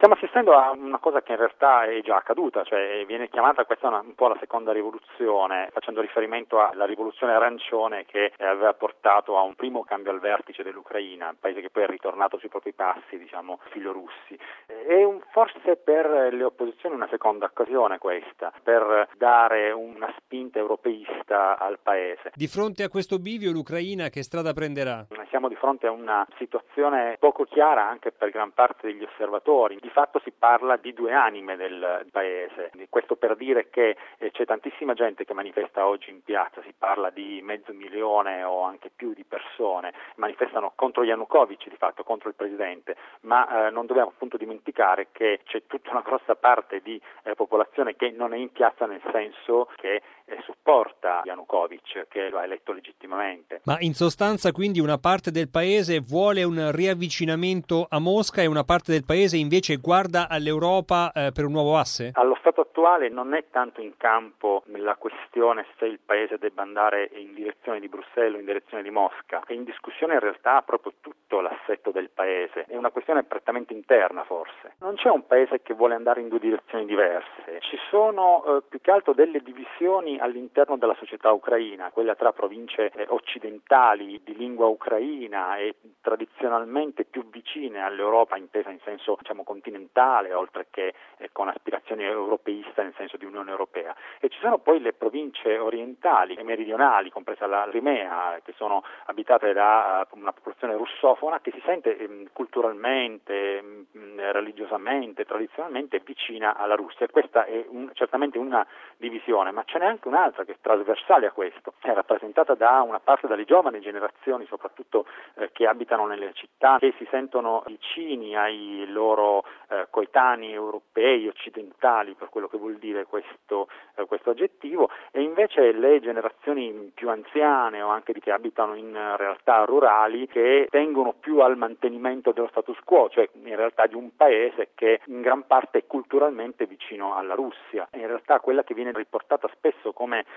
Stiamo assistendo a una cosa che in realtà è già accaduta, cioè viene chiamata questa un po' la seconda rivoluzione, facendo riferimento alla rivoluzione arancione che aveva portato a un primo cambio al vertice dell'Ucraina, un paese che poi è ritornato sui propri passi, filorussi. È forse per le opposizioni una seconda occasione questa, per dare una spinta europeista al paese. Di fronte a questo bivio l'Ucraina che strada prenderà? Siamo di fronte a una situazione poco chiara anche per gran parte degli osservatori. Di fatto si parla di due anime del paese. Questo per dire che c'è tantissima gente che manifesta oggi in piazza, si parla di 500.000 o anche più di persone, manifestano contro Yanukovych di fatto, contro il presidente, ma non dobbiamo appunto dimenticare che c'è tutta una grossa parte di popolazione che non è in piazza nel senso che supporta Yanukovych, che lo ha eletto legittimamente. Ma in sostanza quindi una parte del paese vuole un riavvicinamento a Mosca e una parte del paese invece guarda all'Europa per un nuovo asse? Allo stato attuale non è tanto in campo la questione se il paese debba andare in direzione di Bruxelles o in direzione di Mosca, è in discussione in realtà proprio tutto l'assetto del paese, è una questione prettamente interna forse. Non c'è un paese che vuole andare in due direzioni diverse, ci sono più che altro delle divisioni all'interno della società ucraina, quella tra province occidentali di lingua ucraina e tradizionalmente più vicine all'Europa intesa in senso continentale, oltre che con aspirazioni europeiste nel senso di Unione Europea, e ci sono poi le province orientali e meridionali, compresa la Crimea, che sono abitate da una popolazione russofona che si sente culturalmente, religiosamente, tradizionalmente vicina alla Russia. Questa è certamente una divisione, ma ce n'è anche un'altra che è trasversale a questo, è rappresentata da una parte delle giovani generazioni, soprattutto che abitano nelle città, che si sentono vicini ai loro coetanei europei, occidentali, per quello che vuol dire questo aggettivo, e invece le generazioni più anziane o anche di che abitano in realtà rurali che tengono più al mantenimento dello status quo, cioè in realtà di un paese che in gran parte è culturalmente vicino alla Russia. In realtà quella che viene riportata spesso come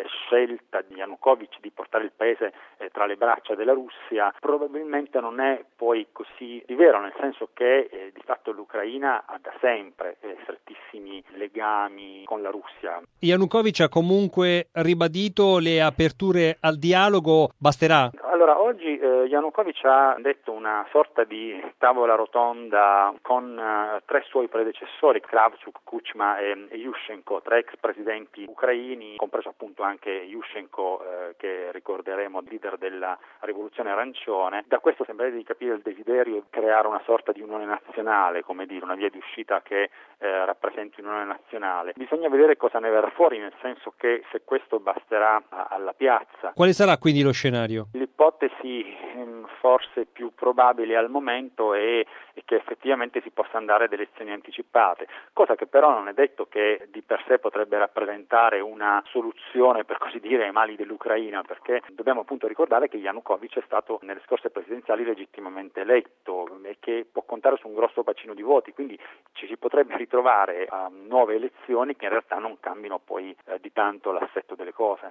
scelta di Yanukovych di portare il paese tra le braccia della Russia probabilmente non è poi così di vero, nel senso che di fatto l'Ucraina ha da sempre strettissimi legami con la Russia. Yanukovych ha comunque ribadito le aperture al dialogo, basterà? Allora, oggi Yanukovych ha detto una sorta di tavola rotonda con tre suoi predecessori, Kravchuk, Kuchma e Yushchenko, tre ex presidenti ucraini, compreso appunto anche Yushchenko, che ricorderemo leader della rivoluzione arancione. Da questo sembra di capire il desiderio di creare una sorta di unione nazionale, come dire, una via di uscita che rappresenti un'unione nazionale. Bisogna vedere cosa ne verrà fuori, nel senso che se questo basterà alla piazza. Quale sarà quindi lo scenario? L'ipotesi forse più probabile al momento è che effettivamente si possa andare ad elezioni anticipate, cosa che però non è detto che di per sé potrebbe rappresentare una soluzione, per così dire, ai mali dell'Ucraina, perché dobbiamo appunto ricordare che Yanukovych è stato nelle scorse presidenziali legittimamente eletto e che può contare su un grosso bacino di voti, quindi ci si potrebbe ritrovare a nuove elezioni che in realtà non cambino poi di tanto l'assetto delle cose.